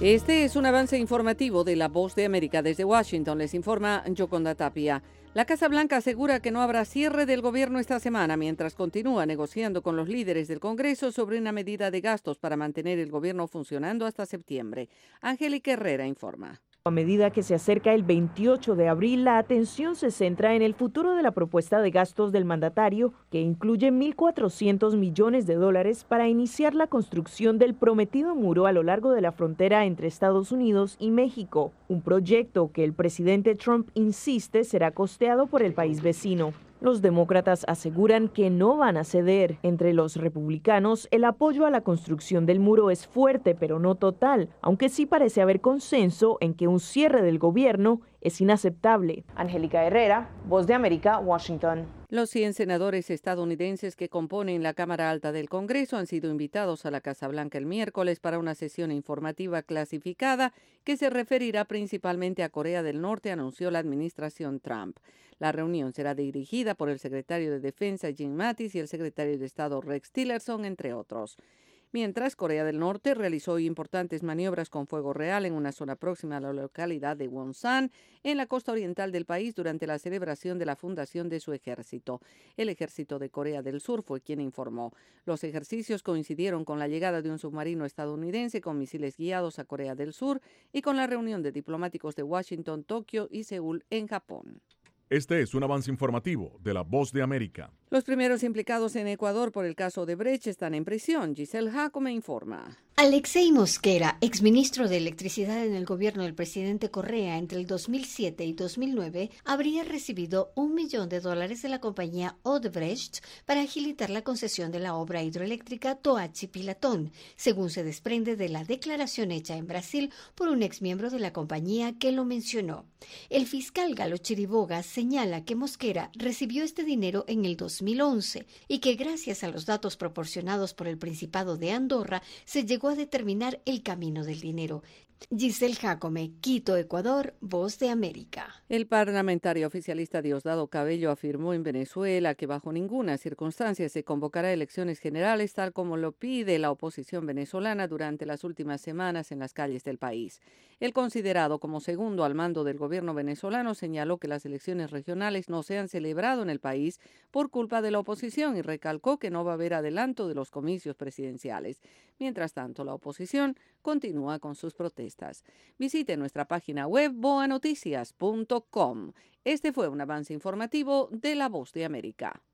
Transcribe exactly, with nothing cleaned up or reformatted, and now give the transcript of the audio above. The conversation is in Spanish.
Este es un avance informativo de La Voz de América. Desde Washington les informa Yoconda Tapia. La Casa Blanca asegura que no habrá cierre del gobierno esta semana mientras continúa negociando con los líderes del Congreso sobre una medida de gastos para mantener el gobierno funcionando hasta septiembre. Angélica Herrera informa. A medida que se acerca el veintiocho de abril, la atención se centra en el futuro de la propuesta de gastos del mandatario, que incluye mil cuatrocientos millones de dólares para iniciar la construcción del prometido muro a lo largo de la frontera entre Estados Unidos y México, un proyecto que el presidente Trump insiste será costeado por el país vecino. Los demócratas aseguran que no van a ceder. Entre los republicanos, el apoyo a la construcción del muro es fuerte, pero no total, aunque sí parece haber consenso en que un cierre del gobierno es inaceptable. Angélica Herrera, Voz de América, Washington. Los cien senadores estadounidenses que componen la Cámara Alta del Congreso han sido invitados a la Casa Blanca el miércoles para una sesión informativa clasificada que se referirá principalmente a Corea del Norte, anunció la administración Trump. La reunión será dirigida por el secretario de Defensa Jim Mattis y el secretario de Estado Rex Tillerson, entre otros. Mientras, Corea del Norte realizó hoy importantes maniobras con fuego real en una zona próxima a la localidad de Wonsan, en la costa oriental del país, durante la celebración de la fundación de su ejército. El ejército de Corea del Sur fue quien informó. Los ejercicios coincidieron con la llegada de un submarino estadounidense con misiles guiados a Corea del Sur y con la reunión de diplomáticos de Washington, Tokio y Seúl en Japón. Este es un avance informativo de La Voz de América. Los primeros implicados en Ecuador por el caso de Brecht están en prisión. Giselle Jacome informa. Alexei Mosquera, exministro de Electricidad en el gobierno del presidente Correa entre el dos mil siete y dos mil nueve, habría recibido un millón de dólares de la compañía Odebrecht para agilitar la concesión de la obra hidroeléctrica Toachi-Pilatón, según se desprende de la declaración hecha en Brasil por un exmiembro de la compañía que lo mencionó. El fiscal Galo Chiriboga señala que Mosquera recibió este dinero en el dos mil once y que gracias a los datos proporcionados por el Principado de Andorra se llegó a determinar el camino del dinero. Giselle Jacome, Quito, Ecuador, Voz de América. El parlamentario oficialista Diosdado Cabello afirmó en Venezuela que bajo ninguna circunstancia se convocará elecciones generales tal como lo pide la oposición venezolana durante las últimas semanas en las calles del país. El considerado como segundo al mando del gobierno venezolano señaló que las elecciones regionales no se han celebrado en el país por culpa de la oposición y recalcó que no va a haber adelanto de los comicios presidenciales. Mientras tanto, la oposición continúa con sus protestas. Visite nuestra página web boa noticias punto com. Este fue un avance informativo de La Voz de América.